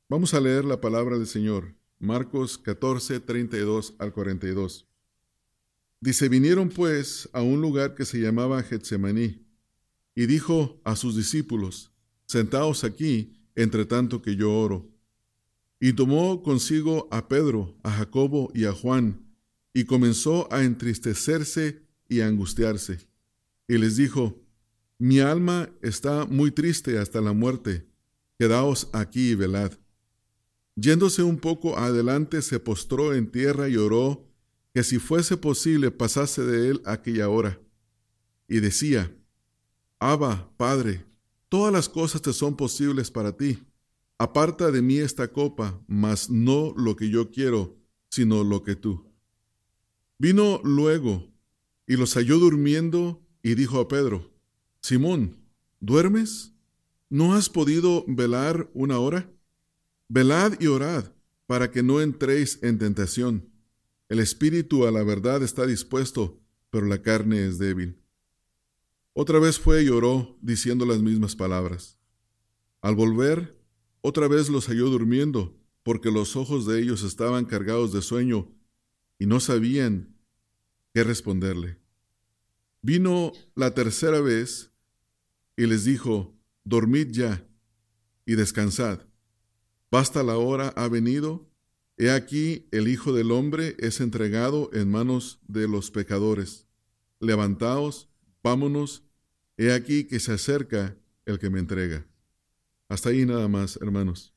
Vamos a leer la palabra del Señor, Marcos 14, 32 al 42. Dice, vinieron pues a un lugar que se llamaba Getsemaní, y dijo a sus discípulos, sentaos aquí, entre tanto que yo oro. Y tomó consigo a Pedro, a Jacobo y a Juan, y comenzó a entristecerse y a angustiarse. Y les dijo, mi alma está muy triste hasta la muerte, quedaos aquí y velad. Yéndose un poco adelante, se postró en tierra y oró que si fuese posible pasase de él aquella hora. Y decía, Abba, Padre, todas las cosas te son posibles para ti. Aparta de mí esta copa, mas no lo que yo quiero, sino lo que tú. Vino luego y los halló durmiendo y dijo a Pedro, Simón, ¿duermes? ¿No has podido velar una hora? Velad y orad, para que no entréis en tentación. El espíritu a la verdad está dispuesto, pero la carne es débil. Otra vez fue y oró, diciendo las mismas palabras. Al volver, otra vez los halló durmiendo, porque los ojos de ellos estaban cargados de sueño, y no sabían qué responderle. Vino la tercera vez, y les dijo, dormid ya, y descansad. Basta la hora ha venido, he aquí el Hijo del Hombre es entregado en manos de los pecadores. Levantaos, vámonos, he aquí que se acerca el que me entrega. Hasta ahí nada más, hermanos.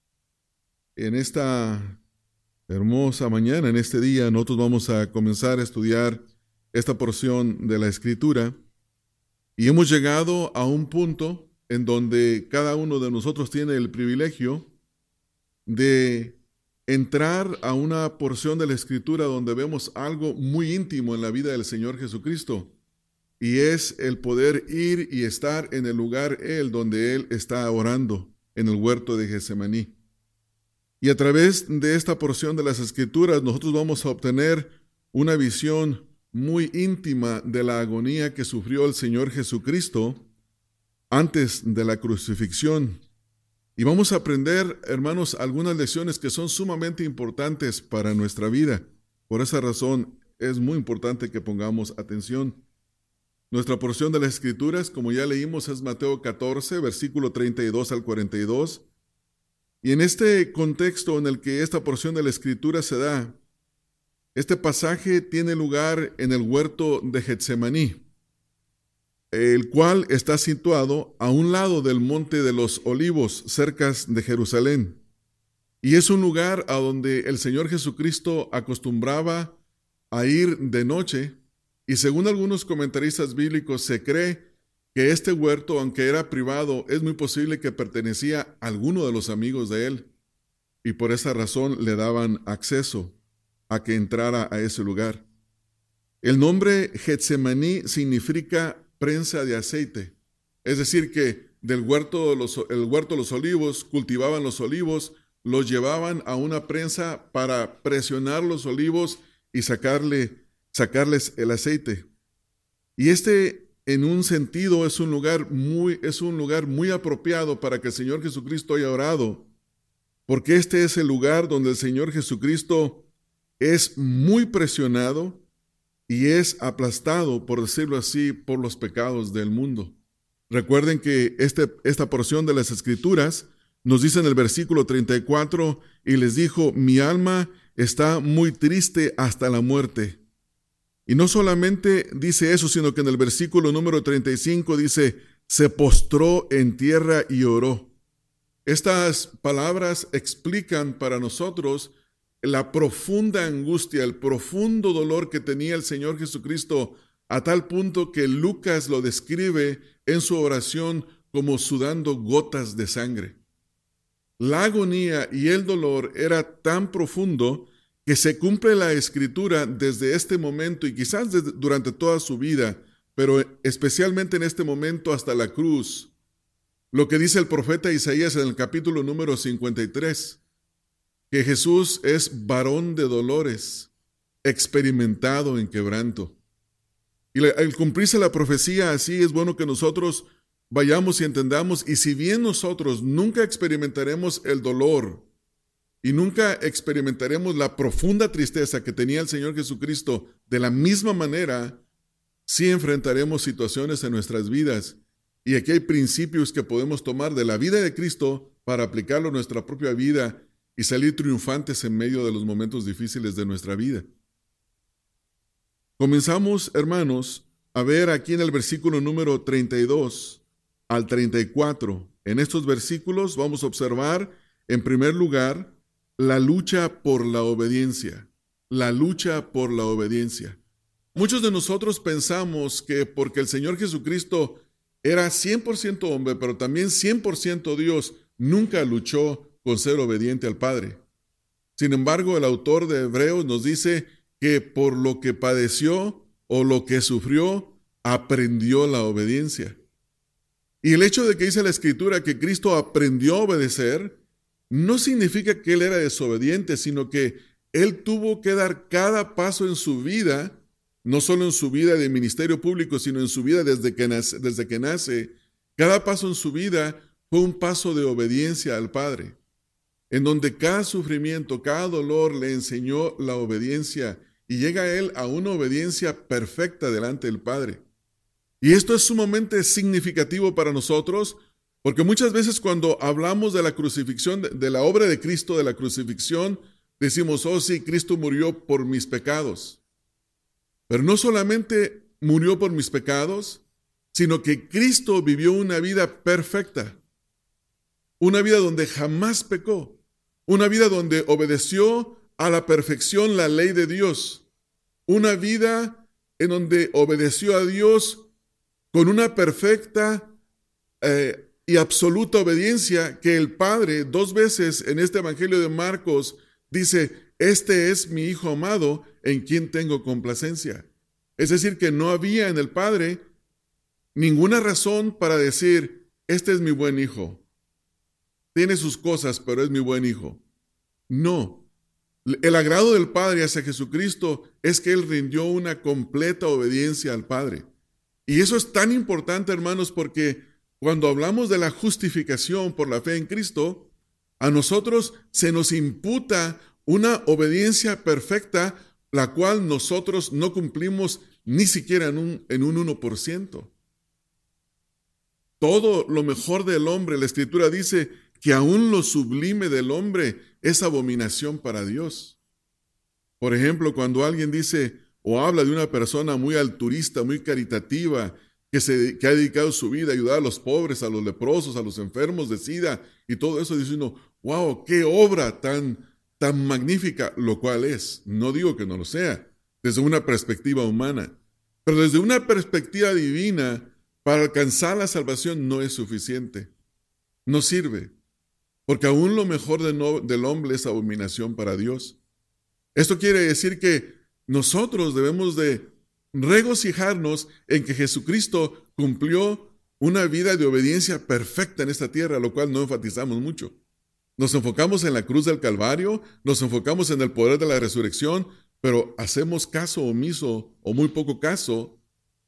En esta hermosa mañana, en este día, nosotros vamos a comenzar a estudiar esta porción de la Escritura y hemos llegado a un punto en donde cada uno de nosotros tiene el privilegio de entrar a una porción de la Escritura donde vemos algo muy íntimo en la vida del Señor Jesucristo, y es el poder ir y estar en el lugar donde Él está orando, en el huerto de Getsemaní. Y a través de esta porción de las Escrituras nosotros vamos a obtener una visión muy íntima de la agonía que sufrió el Señor Jesucristo antes de la crucifixión. Y vamos a aprender, hermanos, algunas lecciones que son sumamente importantes para nuestra vida. Por esa razón, es muy importante que pongamos atención. Nuestra porción de las Escrituras, como ya leímos, es Mateo 14, versículo 32 al 42. Y en este contexto en el que esta porción de la Escritura se da, este pasaje tiene lugar en el huerto de Getsemaní, el cual está situado a un lado del Monte de los Olivos, cerca de Jerusalén. Y es un lugar a donde el Señor Jesucristo acostumbraba a ir de noche, y según algunos comentaristas bíblicos se cree que este huerto, aunque era privado, es muy posible que pertenecía a alguno de los amigos de él, y por esa razón le daban acceso a que entrara a ese lugar. El nombre Getsemaní significa prensa de aceite, es decir que del huerto el huerto de los olivos, cultivaban los olivos, los llevaban a una prensa para presionar los olivos y sacarles el aceite. Y en un sentido es un lugar muy apropiado para que el Señor Jesucristo haya orado, porque este es el lugar donde el Señor Jesucristo es muy presionado y es aplastado, por decirlo así, por los pecados del mundo. Recuerden que esta porción de las Escrituras nos dice en el versículo 34, y les dijo, mi alma está muy triste hasta la muerte. Y no solamente dice eso, sino que en el versículo número 35 dice, se postró en tierra y oró. Estas palabras explican para nosotros la profunda angustia, el profundo dolor que tenía el Señor Jesucristo, a tal punto que Lucas lo describe en su oración como sudando gotas de sangre. La agonía y el dolor era tan profundo que se cumple la Escritura desde este momento y quizás durante toda su vida, pero especialmente en este momento hasta la cruz. Lo que dice el profeta Isaías en el capítulo número 53, que Jesús es varón de dolores, experimentado en quebranto. Y al cumplirse la profecía así, es bueno que nosotros vayamos y entendamos, y si bien nosotros nunca experimentaremos el dolor y nunca experimentaremos la profunda tristeza que tenía el Señor Jesucristo. De la misma manera, sí enfrentaremos situaciones en nuestras vidas. Y aquí hay principios que podemos tomar de la vida de Cristo para aplicarlo a nuestra propia vida y salir triunfantes en medio de los momentos difíciles de nuestra vida. Comenzamos, hermanos, a ver aquí en el versículo número 32 al 34. En estos versículos vamos a observar, en primer lugar, la lucha por la obediencia. La lucha por la obediencia. Muchos de nosotros pensamos que porque el Señor Jesucristo era 100% hombre, pero también 100% Dios, nunca luchó con ser obediente al Padre. Sin embargo, el autor de Hebreos nos dice que por lo que padeció o lo que sufrió, aprendió la obediencia. Y el hecho de que dice la Escritura que Cristo aprendió a obedecer, no significa que Él era desobediente, sino que Él tuvo que dar cada paso en su vida, no solo en su vida de ministerio público, sino en su vida desde que nace. Cada paso en su vida fue un paso de obediencia al Padre, en donde cada sufrimiento, cada dolor le enseñó la obediencia y llega Él a una obediencia perfecta delante del Padre. Y esto es sumamente significativo para nosotros, porque muchas veces cuando hablamos de la crucifixión, de la obra de Cristo, de la crucifixión, decimos, oh sí, Cristo murió por mis pecados. Pero no solamente murió por mis pecados, sino que Cristo vivió una vida perfecta, una vida donde jamás pecó, una vida donde obedeció a la perfección la ley de Dios, una vida en donde obedeció a Dios con una perfecta y absoluta obediencia que el Padre 2 veces en este Evangelio de Marcos dice, este es mi Hijo amado en quien tengo complacencia. Es decir, que no había en el Padre ninguna razón para decir, este es mi buen Hijo. Tiene sus cosas, pero es mi buen Hijo. No. El agrado del Padre hacia Jesucristo es que Él rindió una completa obediencia al Padre. Y eso es tan importante, hermanos, porque cuando hablamos de la justificación por la fe en Cristo, a nosotros se nos imputa una obediencia perfecta, la cual nosotros no cumplimos ni siquiera en un 1%. Todo lo mejor del hombre, la Escritura dice que aún lo sublime del hombre es abominación para Dios. Por ejemplo, cuando alguien dice o habla de una persona muy altruista, muy caritativa, que ha dedicado su vida a ayudar a los pobres, a los leprosos, a los enfermos de SIDA y todo eso, dice uno, wow, qué obra tan magnífica, lo cual es. No digo que no lo sea, desde una perspectiva humana, pero desde una perspectiva divina, para alcanzar la salvación no es suficiente, no sirve, porque aún lo mejor del hombre es abominación para Dios. Esto quiere decir que nosotros debemos de regocijarnos en que Jesucristo cumplió una vida de obediencia perfecta en esta tierra, lo cual no enfatizamos mucho. Nos enfocamos en la cruz del Calvario, nos enfocamos en el poder de la resurrección, pero hacemos caso omiso o muy poco caso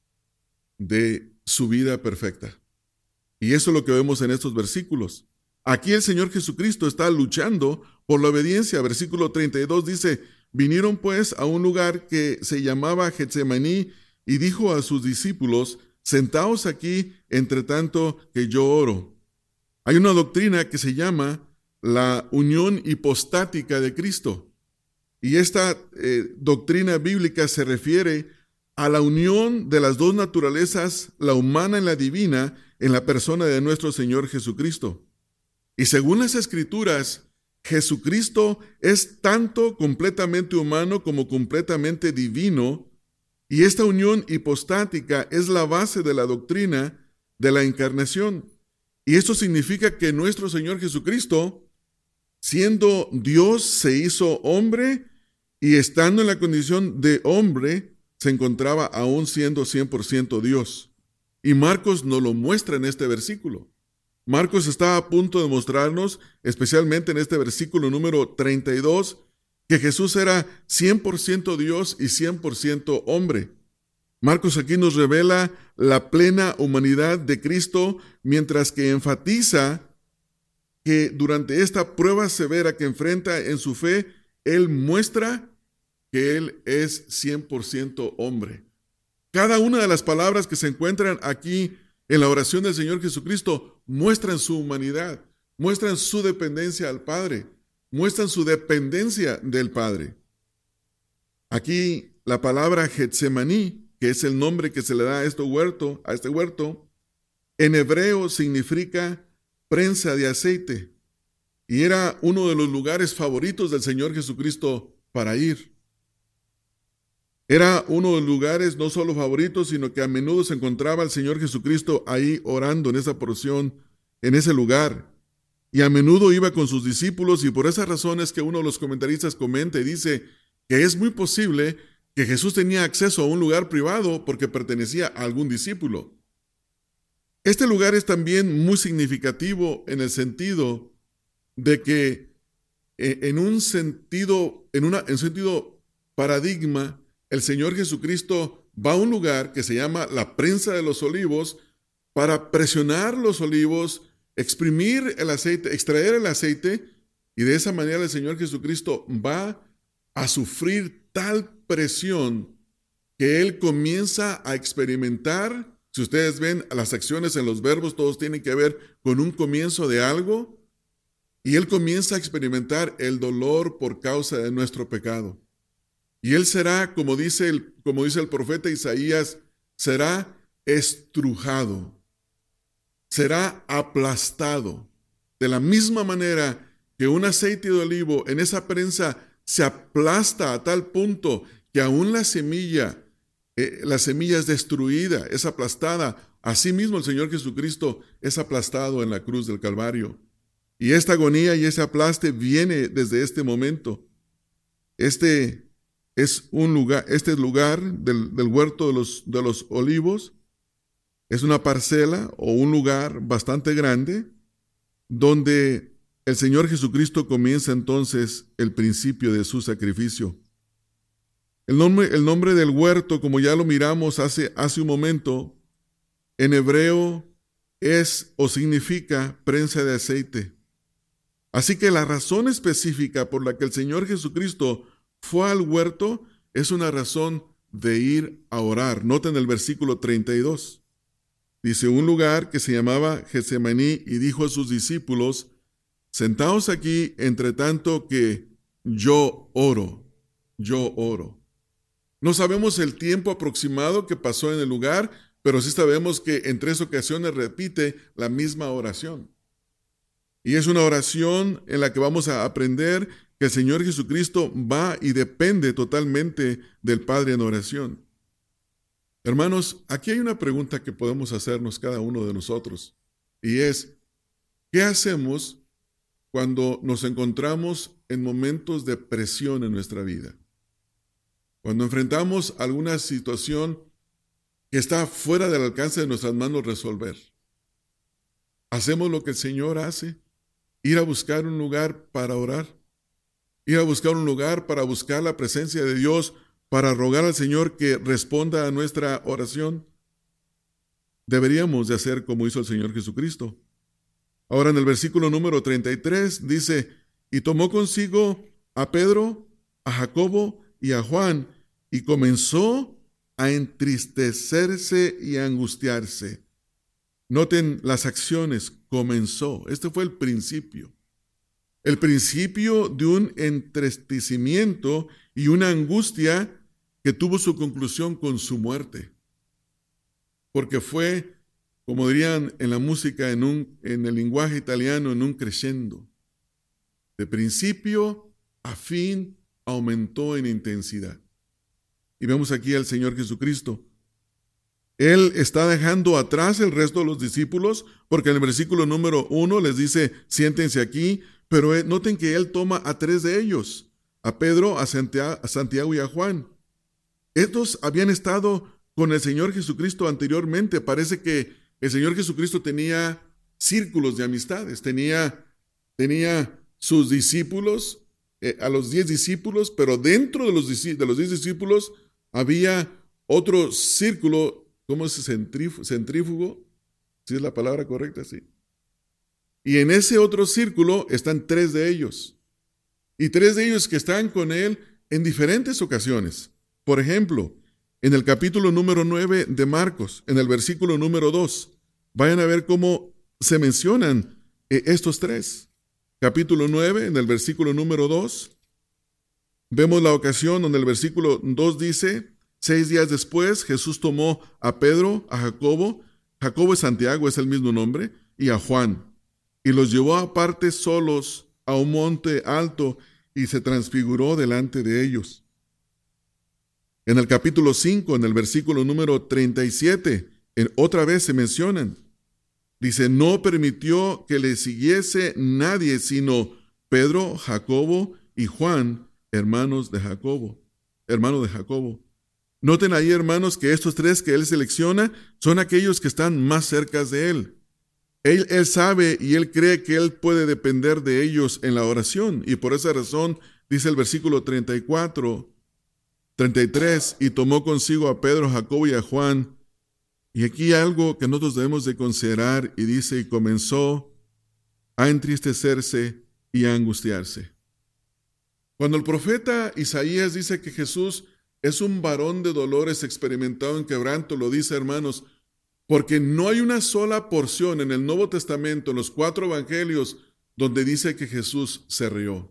de su vida perfecta. Y eso es lo que vemos en estos versículos. Aquí el Señor Jesucristo está luchando por la obediencia. Versículo 32 dice, vinieron pues a un lugar que se llamaba Getsemaní y dijo a sus discípulos, sentaos aquí entre tanto que yo oro. Hay una doctrina que se llama la unión hipostática de Cristo. Y esta doctrina bíblica se refiere a la unión de las dos naturalezas, la humana y la divina, en la persona de nuestro Señor Jesucristo. Y según las Escrituras, Jesucristo es tanto completamente humano como completamente divino, y esta unión hipostática es la base de la doctrina de la encarnación. Y esto significa que nuestro Señor Jesucristo, siendo Dios, se hizo hombre, y estando en la condición de hombre, se encontraba aún siendo 100% Dios. Y Marcos nos lo muestra en este versículo. Marcos está a punto de mostrarnos, especialmente en este versículo número 32, que Jesús era 100% Dios y 100% hombre. Marcos aquí nos revela la plena humanidad de Cristo, mientras que enfatiza que durante esta prueba severa que enfrenta en su fe, Él muestra que Él es 100% hombre. Cada una de las palabras que se encuentran aquí en la oración del Señor Jesucristo muestran su humanidad, muestran su dependencia al Padre, muestran su dependencia del Padre. Aquí la palabra Getsemaní, que es el nombre que se le da a este huerto, en hebreo significa prensa de aceite, y era uno de los lugares favoritos del Señor Jesucristo para ir. Era uno de los lugares no solo favoritos, sino que a menudo se encontraba el Señor Jesucristo ahí orando en esa porción, en ese lugar. Y a menudo iba con sus discípulos, y por esa razón es que uno de los comentaristas comenta y dice que es muy posible que Jesús tenía acceso a un lugar privado porque pertenecía a algún discípulo. Este lugar es también muy significativo en el sentido de que en un sentido paradigma, el Señor Jesucristo va a un lugar que se llama la prensa de los olivos para presionar los olivos, exprimir el aceite, extraer el aceite, y de esa manera el Señor Jesucristo va a sufrir tal presión que Él comienza a experimentar. Si ustedes ven las acciones en los verbos, todos tienen que ver con un comienzo de algo, y Él comienza a experimentar el dolor por causa de nuestro pecado. Y Él será, como dice el profeta Isaías, será estrujado, será aplastado. De la misma manera que un aceite de olivo en esa prensa se aplasta a tal punto que aún la semilla es destruida, es aplastada. Asimismo, el Señor Jesucristo es aplastado en la cruz del Calvario. Y esta agonía y ese aplaste viene desde este momento. Este lugar del huerto de los olivos es una parcela o un lugar bastante grande donde el Señor Jesucristo comienza entonces el principio de su sacrificio. El nombre del huerto, como ya lo miramos hace un momento, en hebreo es o significa prensa de aceite. Así que la razón específica por la que el Señor Jesucristo fue al huerto es una razón de ir a orar. Noten el versículo 32. Dice, un lugar que se llamaba Getsemaní, y dijo a sus discípulos, sentaos aquí entre tanto que yo oro. No sabemos el tiempo aproximado que pasó en el lugar, pero sí sabemos que en 3 ocasiones repite la misma oración. Y es una oración en la que vamos a aprender que el Señor Jesucristo va y depende totalmente del Padre en oración. Hermanos, aquí hay una pregunta que podemos hacernos cada uno de nosotros, y es, ¿qué hacemos cuando nos encontramos en momentos de presión en nuestra vida? Cuando enfrentamos alguna situación que está fuera del alcance de nuestras manos resolver. ¿Hacemos lo que el Señor hace? Ir a buscar un lugar para orar. Ir a buscar un lugar para buscar la presencia de Dios, para rogar al Señor que responda a nuestra oración. Deberíamos de hacer como hizo el Señor Jesucristo. Ahora en el versículo número 33 dice, y tomó consigo a Pedro, a Jacobo y a Juan, y comenzó a entristecerse y a angustiarse. Noten las acciones, comenzó. Este fue el principio. El principio de un entristecimiento y una angustia que tuvo su conclusión con su muerte. Porque fue, como dirían en la música, en el lenguaje italiano, en un crescendo. De principio a fin aumentó en intensidad. Y vemos aquí al Señor Jesucristo. Él está dejando atrás el resto de los discípulos, porque en el versículo número 1 les dice, siéntense aquí, pero noten que Él toma a 3 de ellos, a Pedro, a Santiago y a Juan. Estos habían estado con el Señor Jesucristo anteriormente. Parece que el Señor Jesucristo tenía círculos de amistades, tenía sus discípulos, a los 10 discípulos, pero dentro de los 10 discípulos había otro círculo, ¿cómo es? Centrífugo, ¿sí es la palabra correcta? Sí. Y en ese otro círculo están 3 de ellos. Y 3 de ellos que están con él en diferentes ocasiones. Por ejemplo, en el capítulo número 9 de Marcos, en el versículo número 2, vayan a ver cómo se mencionan estos 3. Capítulo 9, en el versículo número 2, vemos la ocasión donde el versículo 2 dice: 6 días después, Jesús tomó a Pedro, a Jacobo es Santiago, es el mismo nombre, y a Juan, y los llevó aparte solos a un monte alto y se transfiguró delante de ellos. En el capítulo 5, en el versículo número 37, otra vez se mencionan. Dice: no permitió que le siguiese nadie, sino Pedro, Jacobo y Juan, hermano de Jacobo. Noten ahí, hermanos, que estos 3 que él selecciona son aquellos que están más cerca de él. Él sabe y él cree que él puede depender de ellos en la oración. Y por esa razón, dice el versículo 33, y tomó consigo a Pedro, Jacobo y a Juan. Y aquí hay algo que nosotros debemos de considerar, y dice: y comenzó a entristecerse y a angustiarse. Cuando el profeta Isaías dice que Jesús es un varón de dolores, experimentado en quebranto, lo dice, hermanos, porque no hay una sola porción en el Nuevo Testamento, en los 4 evangelios, donde dice que Jesús se rió.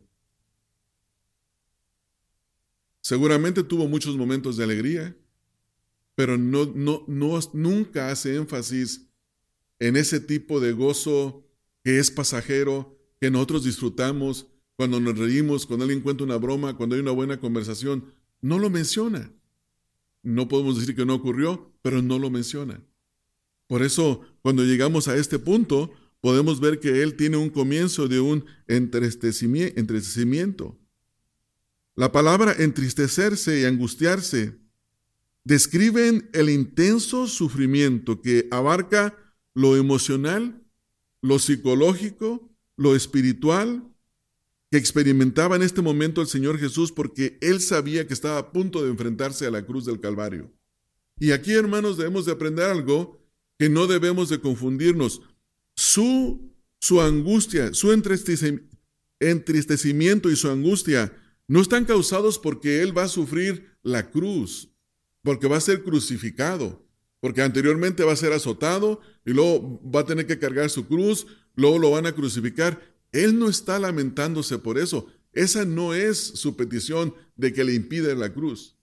Seguramente tuvo muchos momentos de alegría, pero nunca hace énfasis en ese tipo de gozo que es pasajero, que nosotros disfrutamos cuando nos reímos, cuando alguien cuenta una broma, cuando hay una buena conversación. No lo menciona. No podemos decir que no ocurrió, pero no lo menciona. Por eso, cuando llegamos a este punto, podemos ver que él tiene un comienzo de un entristecimiento. La palabra entristecerse y angustiarse describen el intenso sufrimiento que abarca lo emocional, lo psicológico, lo espiritual, que experimentaba en este momento el Señor Jesús, porque él sabía que estaba a punto de enfrentarse a la cruz del Calvario. Y aquí, hermanos, debemos de aprender algo que no debemos de confundirnos. Su angustia, su entristecimiento y su angustia no están causados porque él va a sufrir la cruz, porque va a ser crucificado, porque anteriormente va a ser azotado y luego va a tener que cargar su cruz, luego lo van a crucificar. Él no está lamentándose por eso. Esa no es su petición de que le impida la cruz.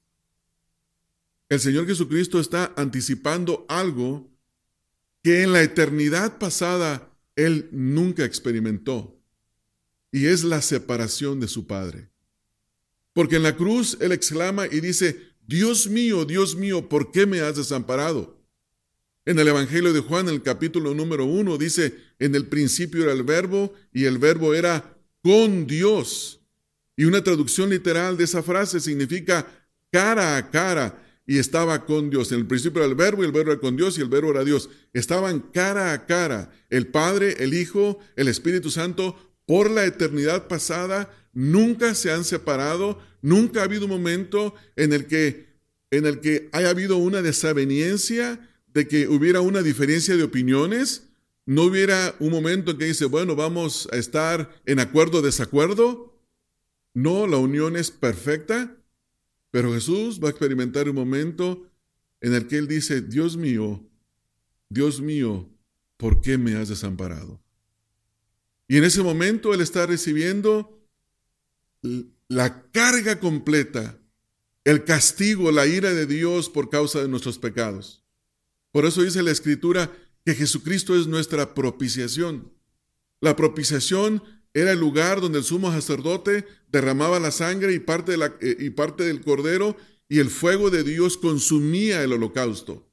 El Señor Jesucristo está anticipando algo que en la eternidad pasada él nunca experimentó, y es la separación de su Padre. Porque en la cruz él exclama y dice: Dios mío, ¿por qué me has desamparado? En el Evangelio de Juan, en el capítulo número 1, dice: en el principio era el Verbo, y el Verbo era con Dios. Y una traducción literal de esa frase significa cara a cara, y estaba con Dios. En el principio era el Verbo, y el Verbo era con Dios, y el Verbo era Dios. Estaban cara a cara, el Padre, el Hijo, el Espíritu Santo, por la eternidad pasada. Nunca se han separado, nunca ha habido un momento en el que haya habido una desaveniencia, de que hubiera una diferencia de opiniones. No hubiera un momento en que dice: bueno, vamos a estar en acuerdo o desacuerdo. No, la unión es perfecta. Pero Jesús va a experimentar un momento en el que él dice: Dios mío, ¿por qué me has desamparado? Y en ese momento él está recibiendo la carga completa, el castigo, la ira de Dios por causa de nuestros pecados. Por eso dice la Escritura que Jesucristo es nuestra propiciación. La propiciación era el lugar donde el sumo sacerdote derramaba la sangre y parte del cordero, y el fuego de Dios consumía el holocausto.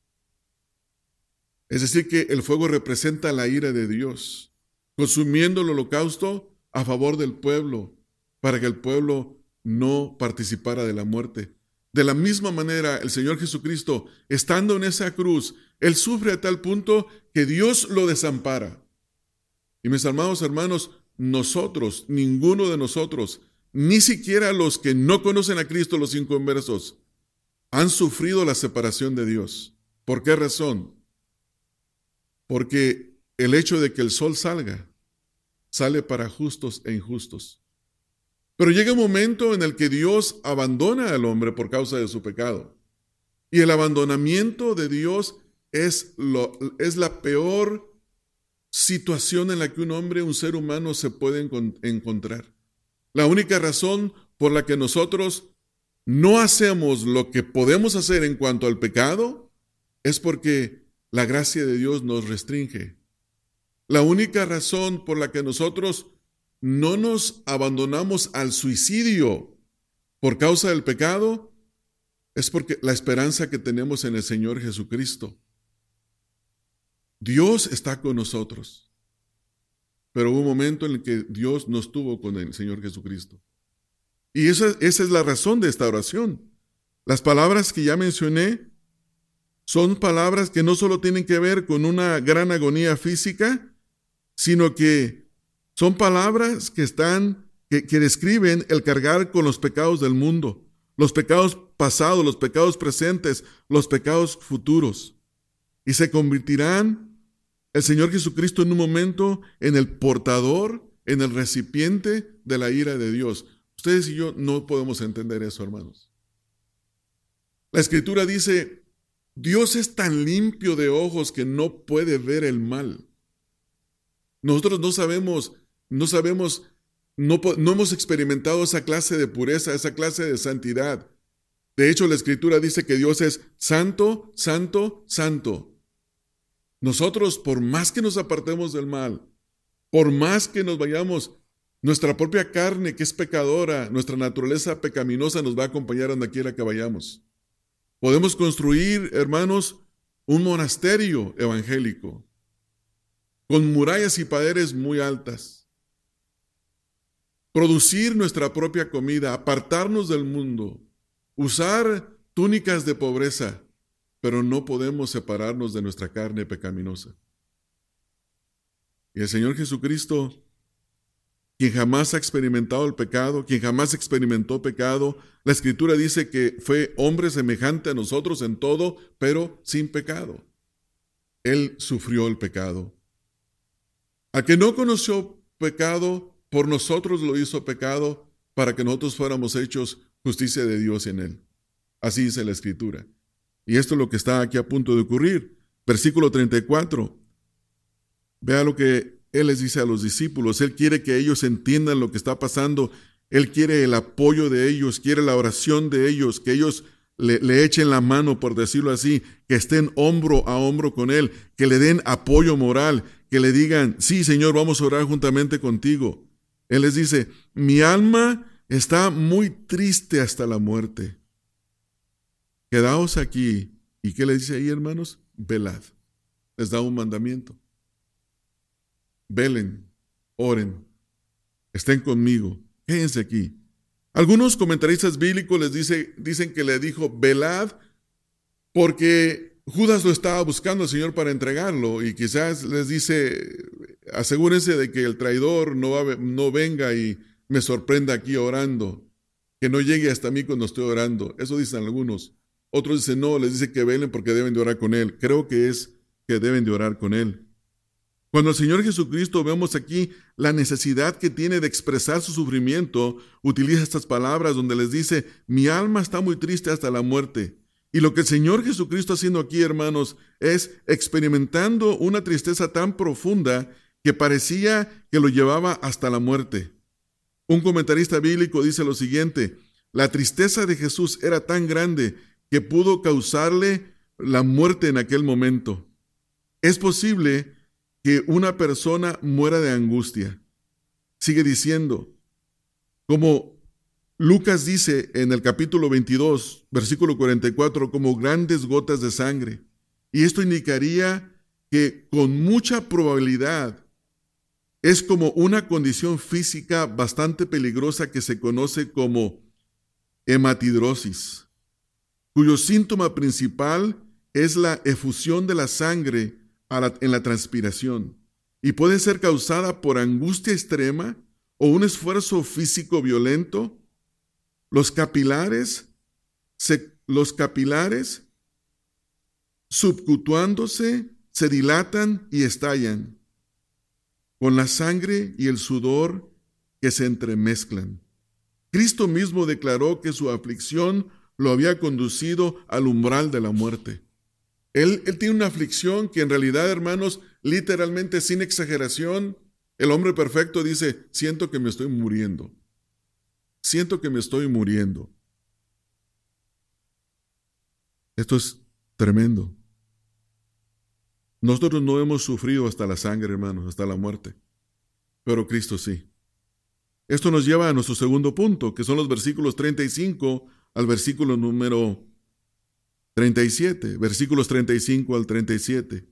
Es decir, que el fuego representa la ira de Dios, consumiendo el holocausto a favor del pueblo, para que el pueblo no participara de la muerte. De la misma manera, el Señor Jesucristo, estando en esa cruz, él sufre a tal punto que Dios lo desampara. Y mis amados hermanos, nosotros, ninguno de nosotros, ni siquiera los que no conocen a Cristo, los inconversos, han sufrido la separación de Dios. ¿Por qué razón? Porque el hecho de que el sol salga sale para justos e injustos. Pero llega un momento en el que Dios abandona al hombre por causa de su pecado. Y el abandonamiento de Dios es la peor situación en la que un ser humano se puede encontrar. La única razón por la que nosotros no hacemos lo que podemos hacer en cuanto al pecado es porque la gracia de Dios nos restringe. La única razón por la que nosotros no nos abandonamos al suicidio por causa del pecado es porque la esperanza que tenemos en el Señor Jesucristo. Dios está con nosotros, pero hubo un momento en el que Dios no estuvo con el Señor Jesucristo. Y esa es la razón de esta oración. Las palabras que ya mencioné son palabras que no solo tienen que ver con una gran agonía física, sino que son palabras que describen el cargar con los pecados del mundo, los pecados pasados, los pecados presentes, los pecados futuros. Y se convertirán el Señor Jesucristo en un momento en el portador, en el recipiente de la ira de Dios. Ustedes y yo no podemos entender eso, hermanos. La Escritura dice, Dios es tan limpio de ojos que no puede ver el mal. Nosotros no hemos experimentado esa clase de pureza, esa clase de santidad. De hecho, la Escritura dice que Dios es santo, santo, santo. Nosotros, por más que nos apartemos del mal, por más que nos vayamos, nuestra propia carne que es pecadora, nuestra naturaleza pecaminosa nos va a acompañar donde quiera que vayamos. Podemos construir, hermanos, un monasterio evangélico con murallas y paredes muy altas. Producir nuestra propia comida, apartarnos del mundo, usar túnicas de pobreza, pero no podemos separarnos de nuestra carne pecaminosa. Y el Señor Jesucristo, quien jamás ha experimentado el pecado, quien jamás experimentó pecado, la Escritura dice que fue hombre semejante a nosotros en todo, pero sin pecado. Él sufrió el pecado. Al que no conoció pecado, por nosotros lo hizo pecado, para que nosotros fuéramos hechos justicia de Dios en él. Así dice la Escritura. Y esto es lo que está aquí a punto de ocurrir. Versículo 34. Vea lo que Él les dice a los discípulos. Él quiere que ellos entiendan lo que está pasando. Él quiere el apoyo de ellos, quiere la oración de ellos, que ellos le echen la mano, por decirlo así, que estén hombro a hombro con Él, que le den apoyo moral, que le digan, sí, Señor, vamos a orar juntamente contigo. Él les dice, mi alma está muy triste hasta la muerte. Quedaos aquí. ¿Y qué le dice ahí, hermanos? Velad. Les da un mandamiento. Velen, oren, estén conmigo, quédense aquí. Algunos comentaristas bíblicos dicen que le dijo velad porque Judas lo estaba buscando al Señor para entregarlo, y quizás les dice, asegúrense de que el traidor no venga y me sorprenda aquí orando, que no llegue hasta mí cuando estoy orando. Eso dicen algunos. Otros dicen no, les dice que velen porque deben de orar con Él. Creo que es que deben de orar con Él. Cuando el Señor Jesucristo, vemos aquí la necesidad que tiene de expresar su sufrimiento, utiliza estas palabras donde les dice, mi alma está muy triste hasta la muerte. Y lo que el Señor Jesucristo está haciendo aquí, hermanos, es experimentando una tristeza tan profunda que parecía que lo llevaba hasta la muerte. Un comentarista bíblico dice lo siguiente, la tristeza de Jesús era tan grande que pudo causarle la muerte en aquel momento. Es posible que una persona muera de angustia. Sigue diciendo, como Lucas dice en el capítulo 22, versículo 44, como grandes gotas de sangre. Y esto indicaría que con mucha probabilidad es como una condición física bastante peligrosa que se conoce como hematidrosis, cuyo síntoma principal es la efusión de la sangre en la transpiración, y puede ser causada por angustia extrema o un esfuerzo físico violento. Los capilares subcutándose se dilatan y estallan. con la sangre y el sudor que se entremezclan. Cristo mismo declaró que su aflicción lo había conducido al umbral de la muerte. Él tiene una aflicción que en realidad, hermanos, literalmente, sin exageración, el hombre perfecto dice, siento que me estoy muriendo. Siento que me estoy muriendo. Esto es tremendo. Nosotros no hemos sufrido hasta la sangre, hermanos, hasta la muerte, pero Cristo sí. Esto nos lleva a nuestro segundo punto, que son los versículos 35 al versículo número 37, versículos 35 al 37.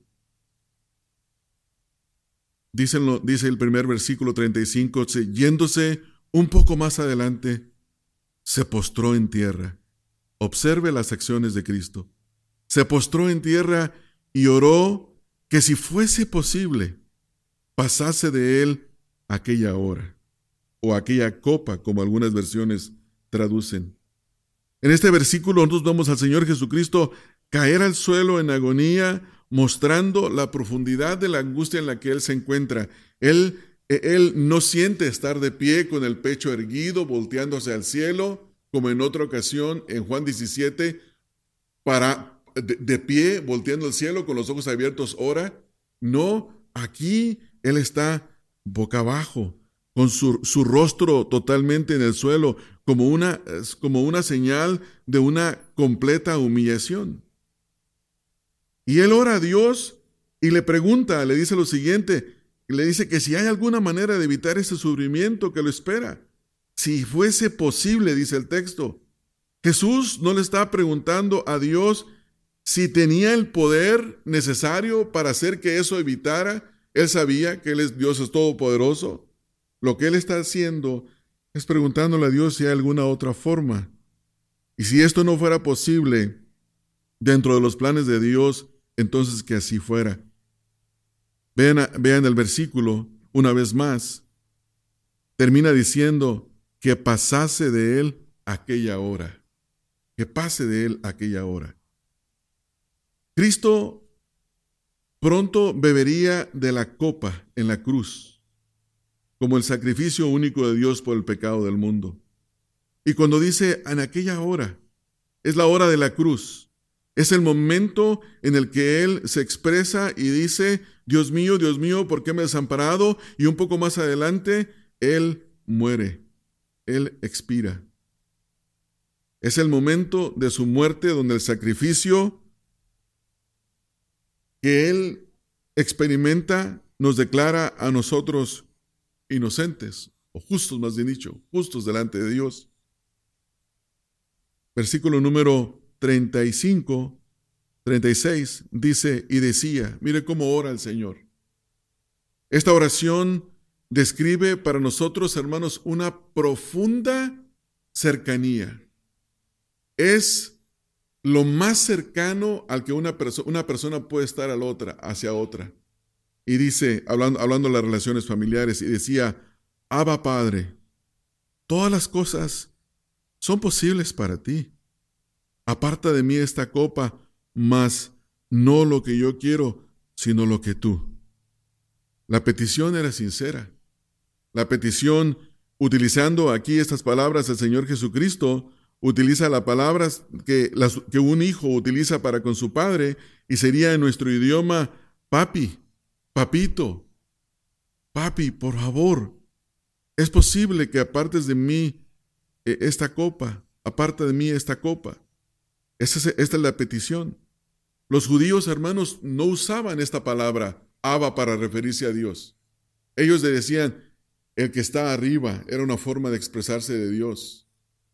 Dice el primer versículo 35, yéndose un poco más adelante, se postró en tierra. Observe las acciones de Cristo. Se postró en tierra y oró que si fuese posible, pasase de él aquella hora, o aquella copa, como algunas versiones traducen. En este versículo nosotros vemos al Señor Jesucristo caer al suelo en agonía, mostrando la profundidad de la angustia en la que Él se encuentra. Él no siente estar de pie con el pecho erguido, volteándose al cielo, como en otra ocasión en Juan 17, de pie, volteando al cielo, con los ojos abiertos, ora. No, aquí Él está boca abajo, con su rostro totalmente en el suelo, como una señal de una completa humillación. Y él ora a Dios y le pregunta, le dice lo siguiente, le dice que si hay alguna manera de evitar ese sufrimiento que lo espera, si fuese posible, dice el texto. Jesús no le está preguntando a Dios si tenía el poder necesario para hacer que eso evitara. Él sabía que Dios es todopoderoso. Lo que él está haciendo es preguntándole a Dios si hay alguna otra forma. Y si esto no fuera posible dentro de los planes de Dios, entonces que así fuera. Vean el versículo una vez más. Termina diciendo que pasase de él aquella hora. Que pase de él aquella hora. Cristo pronto bebería de la copa en la cruz, como el sacrificio único de Dios por el pecado del mundo. Y cuando dice en aquella hora, es la hora de la cruz. Es el momento en el que Él se expresa y dice, Dios mío, ¿por qué me has desamparado? Y un poco más adelante, Él muere, Él expira. Es el momento de su muerte donde el sacrificio que Él experimenta nos declara a nosotros inocentes, o justos más bien dicho, justos delante de Dios. Versículo número 35, 36 dice, y decía, mire cómo ora el Señor. Esta oración describe para nosotros, hermanos, una profunda cercanía. Es lo más cercano al que una persona puede estar hacia otra. Y dice, hablando de las relaciones familiares, y decía, Abba Padre, todas las cosas son posibles para ti. Aparta de mí esta copa, mas no lo que yo quiero, sino lo que tú. La petición era sincera. La petición, utilizando aquí estas palabras del Señor Jesucristo, utiliza las palabras que un hijo utiliza para con su padre, y sería en nuestro idioma, papi, papito, papi, por favor, es posible que apartes de mí esta copa, aparta de mí esta copa. Esta es la petición. Los judíos, hermanos, no usaban esta palabra, Abba, para referirse a Dios. Ellos le decían, el que está arriba, era una forma de expresarse de Dios.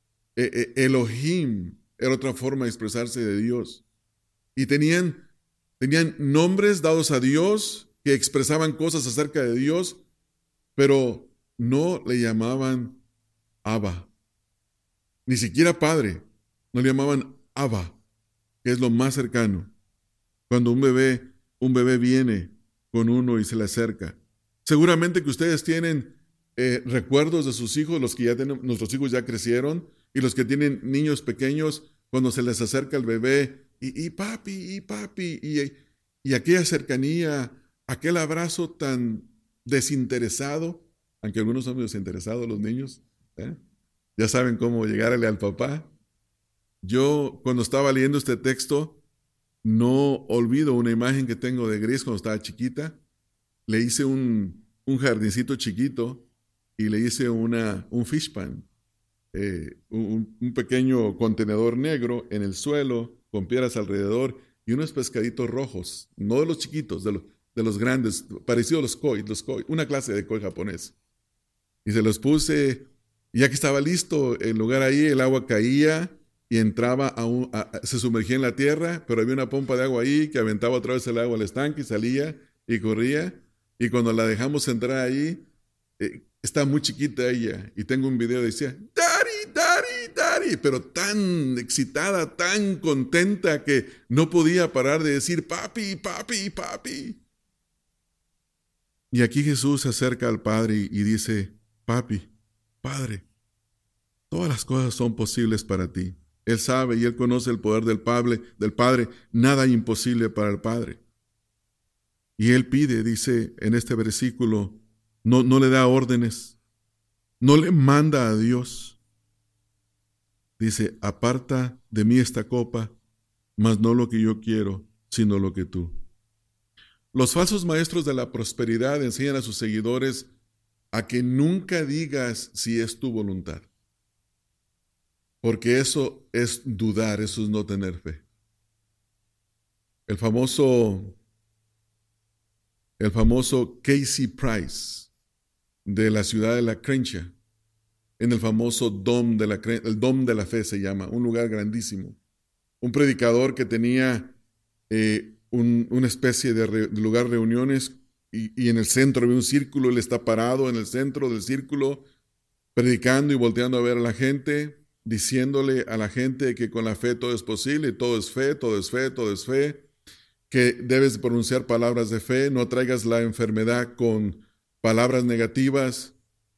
Elohim era otra forma de expresarse de Dios. Y tenían nombres dados a Dios que expresaban cosas acerca de Dios, pero no le llamaban Abba. Ni siquiera Padre. No le llamaban Abba, que es lo más cercano. Cuando un bebé viene con uno y se le acerca. Seguramente que ustedes tienen recuerdos de sus hijos, los que ya tienen, nuestros hijos ya crecieron, y los que tienen niños pequeños, cuando se les acerca el bebé, y papi, y aquella cercanía, aquel abrazo tan desinteresado, aunque algunos son desinteresados los niños, ¿eh? Ya saben cómo llegarle al papá. Yo, cuando estaba leyendo este texto, no olvido una imagen que tengo de Grace cuando estaba chiquita. Le hice un jardincito chiquito y le hice un fish pan, un pequeño contenedor negro en el suelo, con piedras alrededor y unos pescaditos rojos, no de los chiquitos, de los grandes, parecido a los koi, una clase de koi japonés. Y se los puse, y ya que estaba listo el lugar ahí, el agua caía y entraba se sumergía en la tierra, pero había una pompa de agua ahí que aventaba otra vez el agua al estanque y salía y corría. Y cuando la dejamos entrar ahí, está muy chiquita ella. Y tengo un video que decía, Daddy, Daddy, Daddy, pero tan excitada, tan contenta que no podía parar de decir, papi, papi, papi. Y aquí Jesús se acerca al Padre y dice, papi, Padre, todas las cosas son posibles para ti. Él sabe y Él conoce el poder del Padre, nada imposible para el Padre. Y Él pide, dice en este versículo, no le da órdenes, no le manda a Dios. Dice, aparta de mí esta copa, mas no lo que yo quiero, sino lo que tú. Los falsos maestros de la prosperidad enseñan a sus seguidores a que nunca digas si es tu voluntad. Porque eso es dudar, eso es no tener fe. El famoso Casey Price de la ciudad de La Crenshaw, en el famoso el Dom de la Fe se llama, un lugar grandísimo. Un predicador que tenía una especie de lugar de reuniones y en el centro había un círculo, él está parado en el centro del círculo, predicando y volteando a ver a la gente, diciéndole a la gente que con la fe todo es posible, todo es fe, todo es fe, todo es fe, que debes pronunciar palabras de fe, no traigas la enfermedad con palabras negativas.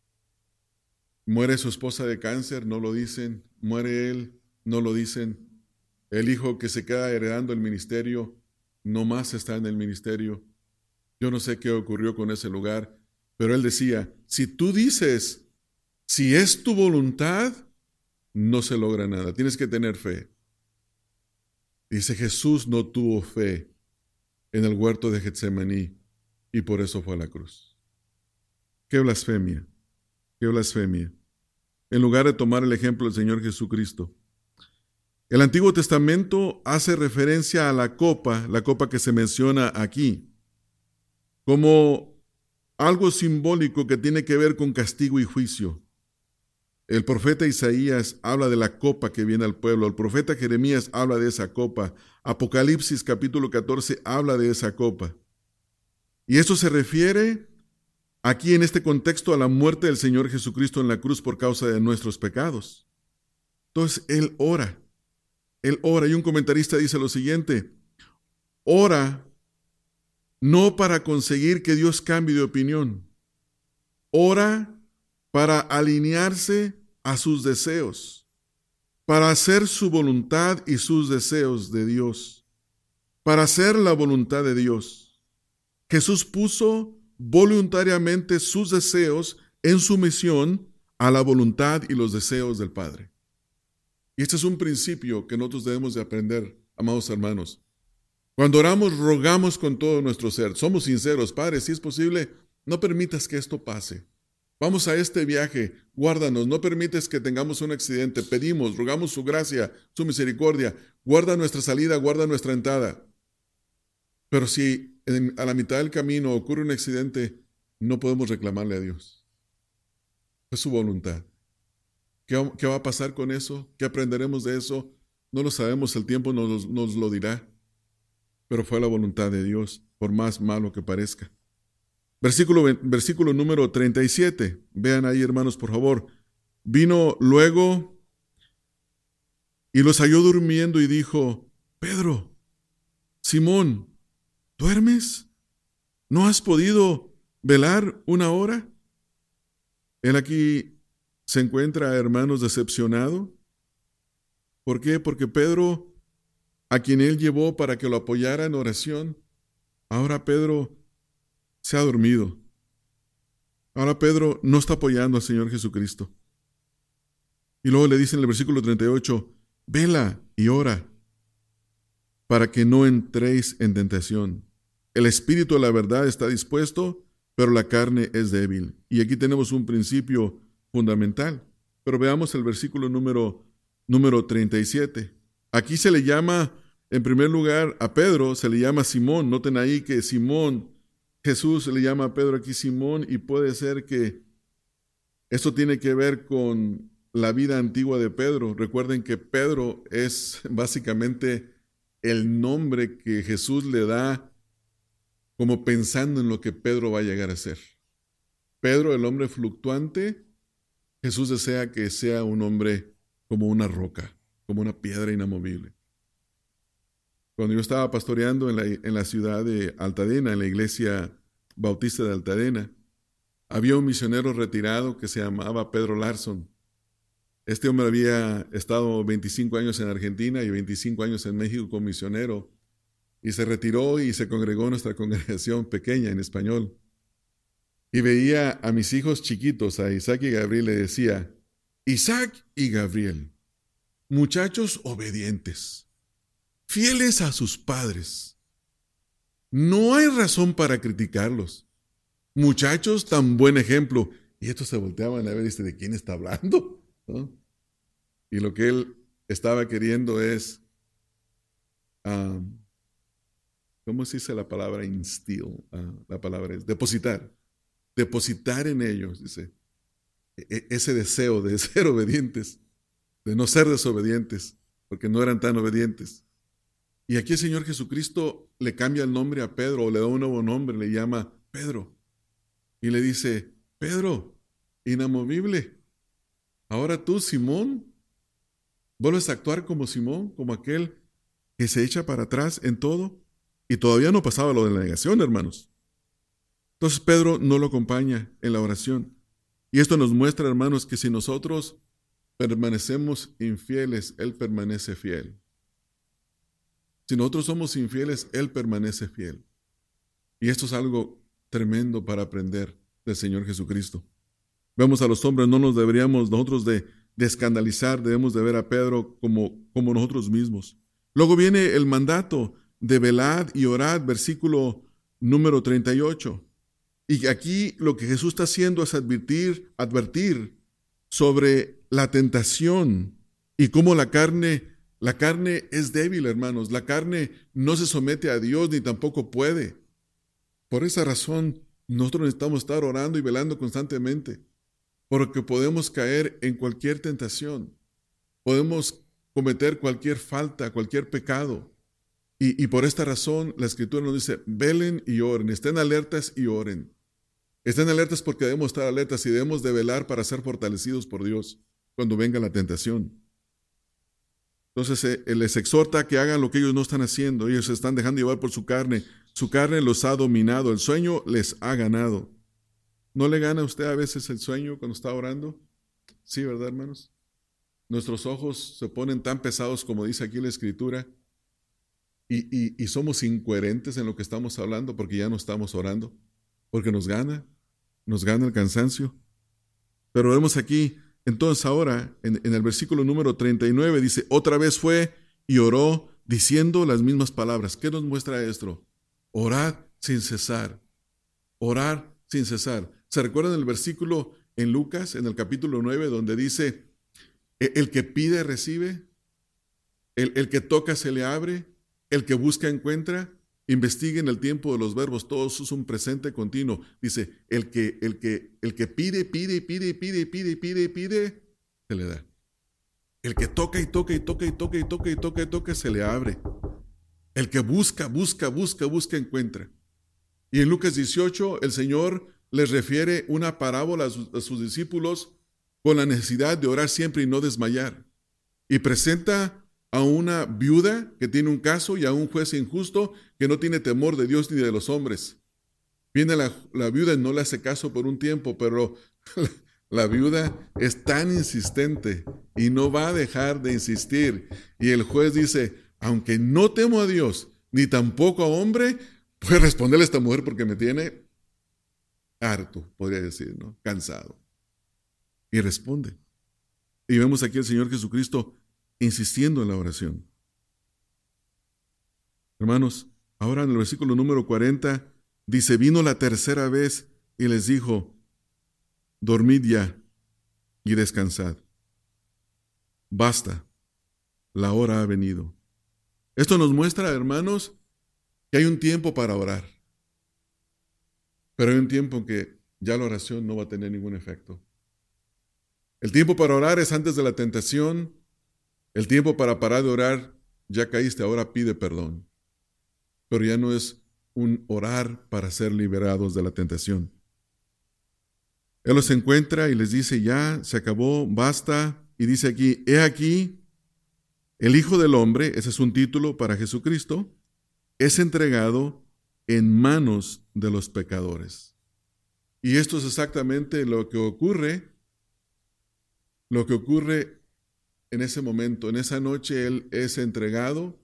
Muere su esposa de cáncer, no lo dicen. Muere él, no lo dicen. El hijo que se queda heredando el ministerio, no más está en el ministerio. Yo no sé qué ocurrió con ese lugar, pero él decía, si tú dices, si es tu voluntad, no se logra nada. Tienes que tener fe. Dice, Jesús no tuvo fe en el huerto de Getsemaní y por eso fue a la cruz. ¡Qué blasfemia! ¡Qué blasfemia! En lugar de tomar el ejemplo del Señor Jesucristo. El Antiguo Testamento hace referencia a la copa que se menciona aquí, como algo simbólico que tiene que ver con castigo y juicio. El profeta Isaías habla de la copa que viene al pueblo. El profeta Jeremías habla de esa copa. Apocalipsis capítulo 14 habla de esa copa. Y eso se refiere aquí en este contexto a la muerte del Señor Jesucristo en la cruz por causa de nuestros pecados. Entonces, Él ora. Y un comentarista dice lo siguiente: ora no para conseguir que Dios cambie de opinión. Ora para alinearse a sus deseos, para hacer su voluntad y sus deseos de Dios, para hacer la voluntad de Dios. Jesús puso voluntariamente sus deseos en sumisión a la voluntad y los deseos del Padre. Y este es un principio que nosotros debemos de aprender, amados hermanos. Cuando oramos, rogamos con todo nuestro ser. Somos sinceros. Padre, si es posible, no permitas que esto pase. Vamos a este viaje, guárdanos, no permites que tengamos un accidente. Pedimos, rogamos su gracia, su misericordia. Guarda nuestra salida, guarda nuestra entrada. Pero si a la mitad del camino ocurre un accidente, no podemos reclamarle a Dios. Es su voluntad. ¿Qué va a pasar con eso? ¿Qué aprenderemos de eso? No lo sabemos, el tiempo nos lo dirá. Pero fue la voluntad de Dios, por más malo que parezca. Versículo número 37. Vean ahí, hermanos, por favor. Vino luego y los halló durmiendo y dijo: Pedro, Simón, ¿duermes? ¿No has podido velar una hora? Él aquí se encuentra, hermanos, decepcionado. ¿Por qué? Porque Pedro, a quien él llevó para que lo apoyara en oración, ahora Pedro se ha dormido. Ahora Pedro no está apoyando al Señor Jesucristo. Y luego le dice en el versículo 38, vela y ora para que no entréis en tentación. El espíritu de la verdad está dispuesto, pero la carne es débil. Y aquí tenemos un principio fundamental. Pero veamos el versículo número 37. Aquí se le llama, en primer lugar, a Pedro, se le llama Simón. Noten ahí que Simón, Jesús le llama a Pedro aquí Simón, y puede ser que esto tiene que ver con la vida antigua de Pedro. Recuerden que Pedro es básicamente el nombre que Jesús le da como pensando en lo que Pedro va a llegar a ser. Pedro, el hombre fluctuante, Jesús desea que sea un hombre como una roca, como una piedra inamovible. Cuando yo estaba pastoreando en la ciudad de Altadena, en la iglesia bautista de Altadena, había un misionero retirado que se llamaba Pedro Larson. Este hombre había estado 25 años en Argentina y 25 años en México como misionero, y se retiró y se congregó en nuestra congregación pequeña en español. Y veía a mis hijos chiquitos, a Isaac y Gabriel, le decía, Isaac y Gabriel, muchachos obedientes, fieles a sus padres. No hay razón para criticarlos. Muchachos, tan buen ejemplo. Y estos se volteaban a ver y dice, ¿de quién está hablando? ¿No? Y lo que él estaba queriendo es, ¿cómo se dice la palabra instill? La palabra es depositar. Depositar en ellos, dice, ese deseo de ser obedientes, de no ser desobedientes, porque no eran tan obedientes. Y aquí el Señor Jesucristo le cambia el nombre a Pedro, o le da un nuevo nombre, le llama Pedro. Y le dice, Pedro, inamovible. Ahora tú, Simón, vuelves a actuar como Simón, como aquel que se echa para atrás en todo. Y todavía no pasaba lo de la negación, hermanos. Entonces Pedro no lo acompaña en la oración. Y esto nos muestra, hermanos, que si nosotros permanecemos infieles, Él permanece fiel. Si nosotros somos infieles, Él permanece fiel. Y esto es algo tremendo para aprender del Señor Jesucristo. Vemos a los hombres, no nos deberíamos nosotros de escandalizar, debemos de ver a Pedro como nosotros mismos. Luego viene el mandato de velad y orad, versículo número 38. Y aquí lo que Jesús está haciendo es advertir sobre la tentación y cómo la carne es débil, hermanos. La carne no se somete a Dios ni tampoco puede. Por esa razón, nosotros necesitamos estar orando y velando constantemente, porque podemos caer en cualquier tentación. Podemos cometer cualquier falta, cualquier pecado. Y por esta razón, la Escritura nos dice, velen y oren, estén alertas y oren. Estén alertas porque debemos estar alertas y debemos de velar para ser fortalecidos por Dios cuando venga la tentación. Entonces, Él les exhorta a que hagan lo que ellos no están haciendo. Ellos se están dejando llevar por su carne. Su carne los ha dominado. El sueño les ha ganado. ¿No le gana a usted a veces el sueño cuando está orando? Sí, ¿verdad, hermanos? Nuestros ojos se ponen tan pesados como dice aquí la Escritura y somos incoherentes en lo que estamos hablando porque ya no estamos orando, porque nos gana el cansancio. Pero vemos aquí, entonces ahora, en el versículo número 39, dice, otra vez fue y oró diciendo las mismas palabras. ¿Qué nos muestra esto? Orad sin cesar. Orar sin cesar. ¿Se recuerdan el versículo en Lucas, en el capítulo 9, donde dice, el que pide recibe, el que toca se le abre, el que busca encuentra? Investiguen el tiempo de los verbos, todo eso es un presente continuo. Dice, el que pide, se le da. El que toca y toca, se le abre. El que busca, encuentra. Y en Lucas 18, el Señor les refiere una parábola a sus discípulos con la necesidad de orar siempre y no desmayar. Y presenta a una viuda que tiene un caso y a un juez injusto que no tiene temor de Dios ni de los hombres. Viene la viuda y no le hace caso por un tiempo, pero la viuda es tan insistente y no va a dejar de insistir. Y el juez dice, aunque no temo a Dios ni tampoco a hombre, puede responderle a esta mujer porque me tiene harto, podría decir, ¿no? Cansado. Y responde. Y vemos aquí al Señor Jesucristo insistiendo en la oración. Hermanos, ahora en el versículo número 40 dice, vino la tercera vez y les dijo, dormid ya y descansad. Basta, la hora ha venido. Esto nos muestra, hermanos, que hay un tiempo para orar. Pero hay un tiempo en que ya la oración no va a tener ningún efecto. El tiempo para orar es antes de la tentación. El tiempo para parar de orar, ya caíste, ahora pide perdón. Pero ya no es un orar para ser liberados de la tentación. Él los encuentra y les dice, ya, se acabó, basta. Y dice aquí, he aquí, el Hijo del Hombre, ese es un título para Jesucristo, es entregado en manos de los pecadores. Y esto es exactamente lo que ocurre en ese momento. En esa noche Él es entregado.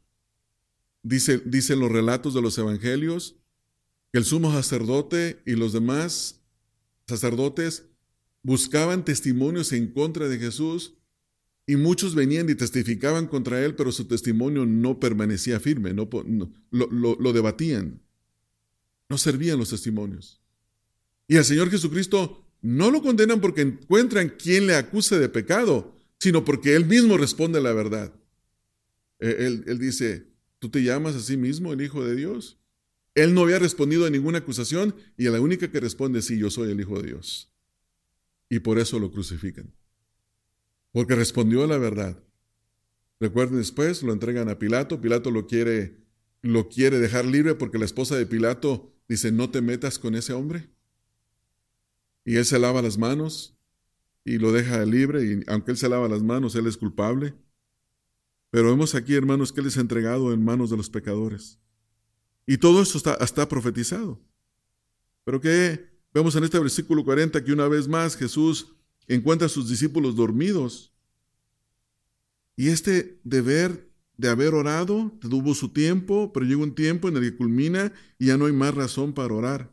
Dicen los relatos de los evangelios que el sumo sacerdote y los demás sacerdotes buscaban testimonios en contra de Jesús y muchos venían y testificaban contra Él, pero su testimonio no permanecía firme, lo debatían. No servían los testimonios. Y al Señor Jesucristo no lo condenan porque encuentran quien le acuse de pecado, sino porque Él mismo responde la verdad. Él dice, ¿tú te llamas a sí mismo el Hijo de Dios? Él no había respondido a ninguna acusación y a la única que responde, sí, yo soy el Hijo de Dios. Y por eso lo crucifican. Porque respondió a la verdad. Recuerden, después lo entregan a Pilato. Pilato lo quiere dejar libre porque la esposa de Pilato dice, no te metas con ese hombre. Y él se lava las manos y lo deja libre. Y aunque él se lava las manos, él es culpable. Pero vemos aquí, hermanos, que él es entregado en manos de los pecadores. Y todo esto está profetizado. Pero que vemos en este versículo 40 que una vez más Jesús encuentra a sus discípulos dormidos. Y este deber de haber orado tuvo su tiempo, pero llega un tiempo en el que culmina y ya no hay más razón para orar.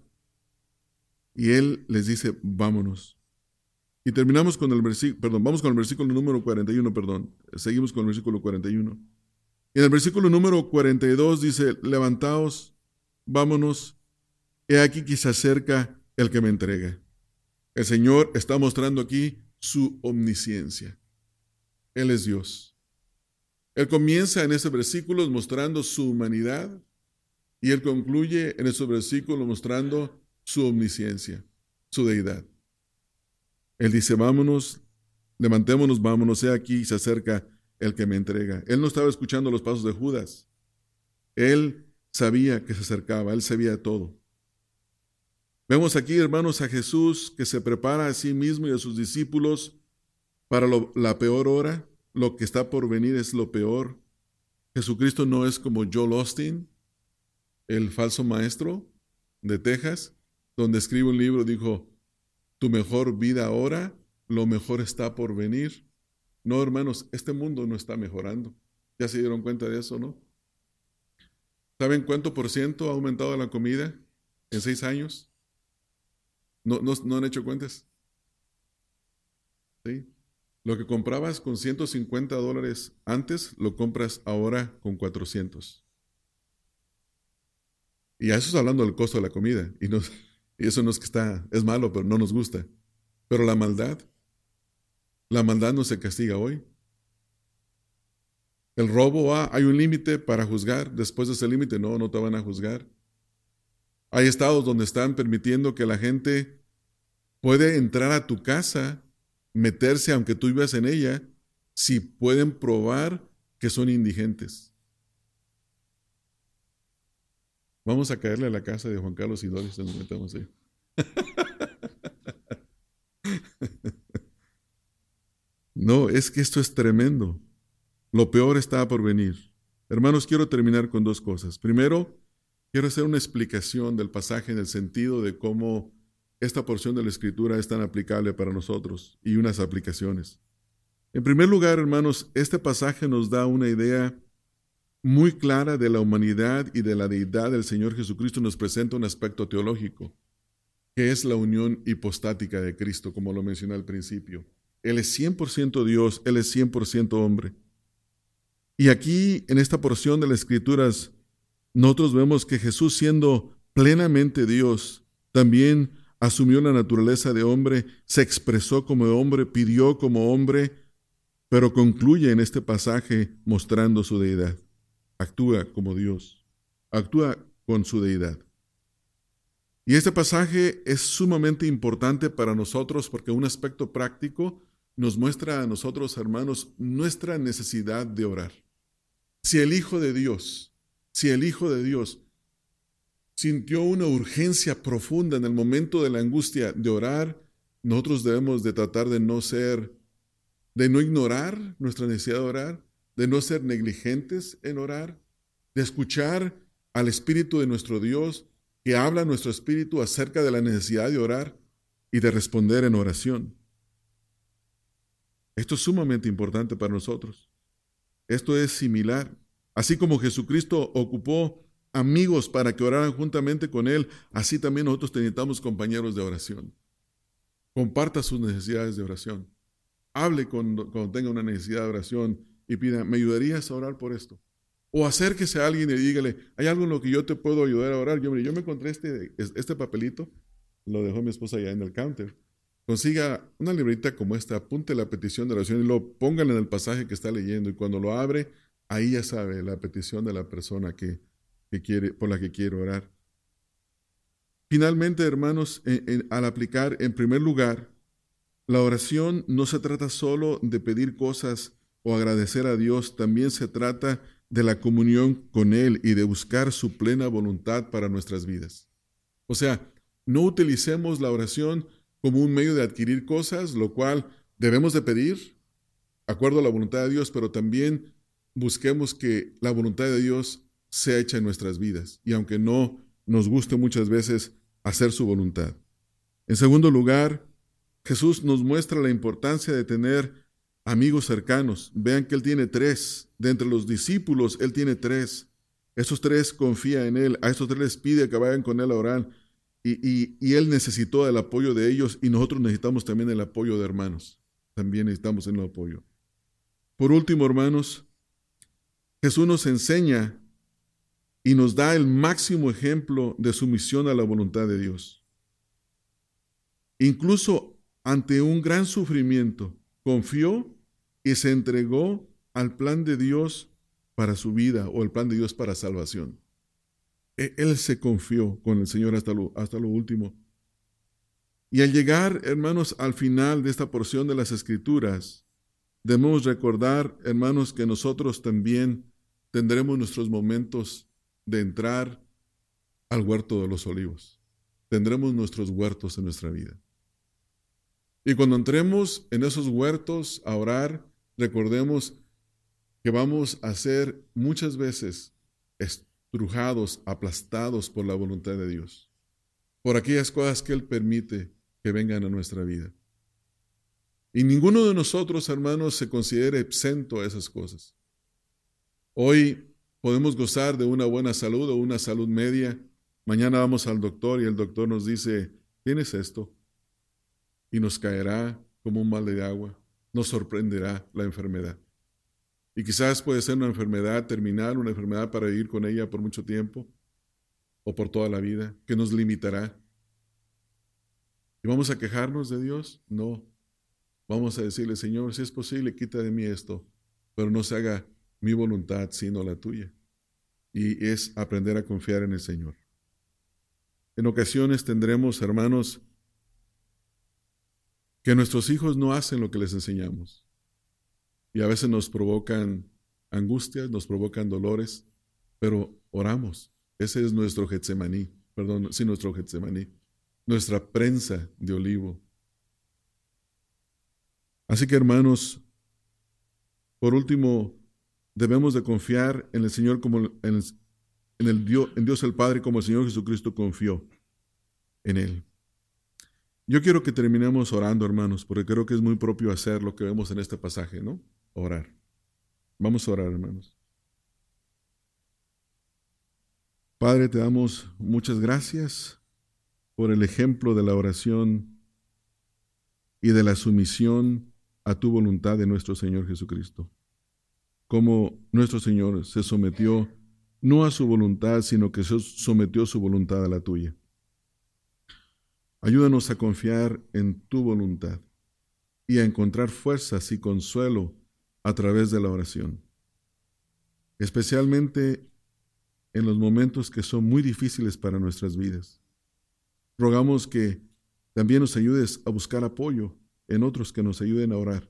Y Él les dice, vámonos. Y terminamos con vamos con el versículo número 41, Seguimos con el versículo 41. Y en el versículo número 42 dice, levantaos, vámonos, he aquí que se acerca el que me entrega. El Señor está mostrando aquí su omnisciencia. Él es Dios. Él comienza en ese versículo mostrando su humanidad y Él concluye en ese versículo mostrando su omnisciencia, su deidad. Él dice, vámonos, levantémonos, vámonos, he aquí se acerca el que me entrega. Él no estaba escuchando los pasos de Judas. Él sabía que se acercaba, Él sabía todo. Vemos aquí, hermanos, a Jesús que se prepara a sí mismo y a sus discípulos para la peor hora. Lo que está por venir es lo peor. Jesucristo no es como Joel Osteen, el falso maestro de Texas, donde escribe un libro, dijo, tu mejor vida ahora, lo mejor está por venir. No, hermanos, este mundo no está mejorando. ¿Ya se dieron cuenta de eso, no? ¿Saben cuánto por ciento ha aumentado la comida en 6 años? ¿No han hecho cuentas? ¿Sí? Lo que comprabas con $150 antes, lo compras ahora con 400. Y a eso es hablando del costo de la comida. Y eso no es que es malo, pero no nos gusta. Pero la maldad no se castiga hoy. El robo, hay un límite para juzgar. Después de ese límite, no te van a juzgar. Hay estados donde están permitiendo que la gente puede entrar a tu casa, meterse aunque tú vivas en ella, si pueden probar que son indigentes. Vamos a caerle a la casa de Juan Carlos y Doris, nos metemos ahí. No, es que esto es tremendo. Lo peor está por venir. Hermanos, quiero terminar con 2 cosas. Primero, quiero hacer una explicación del pasaje en el sentido de cómo esta porción de la Escritura es tan aplicable para nosotros y unas aplicaciones. En primer lugar, hermanos, este pasaje nos da una idea muy clara de la humanidad y de la deidad del Señor Jesucristo. Nos presenta un aspecto teológico. que es la unión hipostática de Cristo, como lo mencioné al principio. Él es 100% Dios, Él es 100% hombre. Y aquí, en esta porción de las Escrituras, nosotros vemos que Jesús, siendo plenamente Dios, también asumió la naturaleza de hombre, se expresó como hombre, pidió como hombre, pero concluye en este pasaje mostrando su deidad. Actúa como Dios, actúa con su deidad. Y este pasaje es sumamente importante para nosotros porque un aspecto práctico nos muestra a nosotros, hermanos, nuestra necesidad de orar. Si el Hijo de Dios sintió una urgencia profunda en el momento de la angustia de orar, nosotros debemos de tratar de no ignorar nuestra necesidad de orar, de no ser negligentes en orar, de escuchar al Espíritu de nuestro Dios que habla a nuestro espíritu acerca de la necesidad de orar y de responder en oración. Esto es sumamente importante para nosotros. Esto es similar. Así como Jesucristo ocupó amigos para que oraran juntamente con Él, así también nosotros necesitamos compañeros de oración. Comparta sus necesidades de oración. Hable cuando tenga una necesidad de oración y pida, ¿me ayudarías a orar por esto? O acérquese a alguien y dígale, ¿hay algo en lo que yo te puedo ayudar a orar? Yo me encontré este papelito, lo dejó mi esposa allá en el counter. Consiga una libreta como esta, apunte la petición de oración y luego póngala en el pasaje que está leyendo y cuando lo abre, ahí ya sabe la petición de la persona por la que quiere orar. Finalmente, hermanos, al aplicar, en primer lugar, la oración no se trata solo de pedir cosas o agradecer a Dios, también se trata de la comunión con Él y de buscar su plena voluntad para nuestras vidas. O sea, no utilicemos la oración como un medio de adquirir cosas, lo cual debemos de pedir, de acuerdo a la voluntad de Dios, pero también busquemos que la voluntad de Dios sea hecha en nuestras vidas, y aunque no nos guste muchas veces hacer su voluntad. En segundo lugar, Jesús nos muestra la importancia de tener amigos cercanos. Vean que Él tiene 3. De entre los discípulos, Él tiene 3. Esos 3 confían en Él. A esos 3 les pide que vayan con Él a orar. Y Él necesitó el apoyo de ellos y nosotros necesitamos también el apoyo de hermanos. También necesitamos el apoyo. Por último, hermanos, Jesús nos enseña y nos da el máximo ejemplo de sumisión a la voluntad de Dios. Incluso ante un gran sufrimiento, confió y se entregó al plan de Dios para su vida o el plan de Dios para salvación. Él se confió con el Señor hasta lo último. Y al llegar, hermanos, al final de esta porción de las Escrituras, debemos recordar, hermanos, que nosotros también tendremos nuestros momentos de entrar al huerto de los olivos. Tendremos nuestros huertos en nuestra vida. Y cuando entremos en esos huertos a orar, recordemos que vamos a ser muchas veces estrujados, aplastados por la voluntad de Dios, por aquellas cosas que Él permite que vengan a nuestra vida. Y ninguno de nosotros, hermanos, se considera exento a esas cosas. Hoy podemos gozar de una buena salud o una salud media. Mañana vamos al doctor y el doctor nos dice, tienes esto. Y nos caerá como un balde de agua. Nos sorprenderá la enfermedad. Y quizás puede ser una enfermedad terminal, una enfermedad para vivir con ella por mucho tiempo o por toda la vida, que nos limitará. ¿Y vamos a quejarnos de Dios? No. Vamos a decirle, Señor, si es posible, quita de mí esto, pero no se haga mi voluntad, sino la tuya. Y es aprender a confiar en el Señor. En ocasiones tendremos, hermanos, que nuestros hijos no hacen lo que les enseñamos. Y a veces nos provocan angustias, nos provocan dolores, pero oramos. Ese es nuestro Getsemaní, nuestro Getsemaní, nuestra prensa de olivo. Así que, hermanos, por último, debemos de confiar en el Señor como en Dios el Padre, como el Señor Jesucristo confió en Él. Yo quiero que terminemos orando, hermanos, porque creo que es muy propio hacer lo que vemos en este pasaje, ¿no? Orar. Vamos a orar, hermanos. Padre, te damos muchas gracias por el ejemplo de la oración y de la sumisión a tu voluntad de nuestro Señor Jesucristo. Como nuestro Señor se sometió no a su voluntad, sino que se sometió su voluntad a la tuya. Ayúdanos a confiar en tu voluntad y a encontrar fuerzas y consuelo a través de la oración, especialmente en los momentos que son muy difíciles para nuestras vidas. Rogamos que también nos ayudes a buscar apoyo en otros que nos ayuden a orar.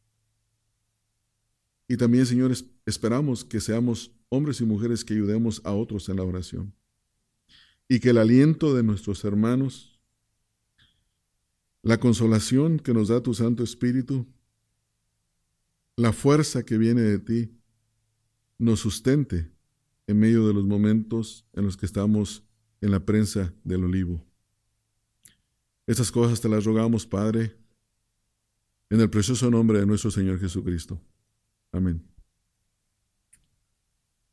Y también, Señor, esperamos que seamos hombres y mujeres que ayudemos a otros en la oración. Y que el aliento de nuestros hermanos, la consolación que nos da tu Santo Espíritu, la fuerza que viene de ti, nos sustente en medio de los momentos en los que estamos en la prensa del olivo. Estas cosas te las rogamos, Padre, en el precioso nombre de nuestro Señor Jesucristo. Amén.